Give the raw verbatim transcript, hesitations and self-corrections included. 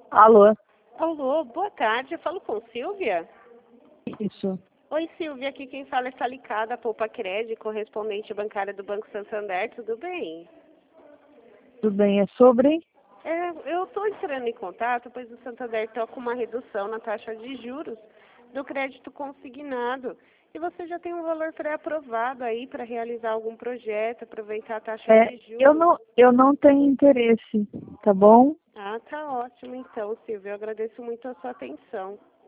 Alô? Alô, boa tarde. Eu falo com Silvia? Isso. Oi, Silvia. Aqui quem fala é Salicada, Poupa Cred, correspondente bancária do Banco Santander. Tudo bem? Tudo bem? É sobre? É, eu estou entrando em contato, pois o Santander está com uma redução na taxa de juros do crédito consignado. E você já tem um valor pré-aprovado aí para realizar algum projeto, aproveitar a taxa É, de juros. eu não, eu não tenho interesse, tá bom? Ah, tá ótimo então, Silvia. Eu agradeço muito a sua atenção.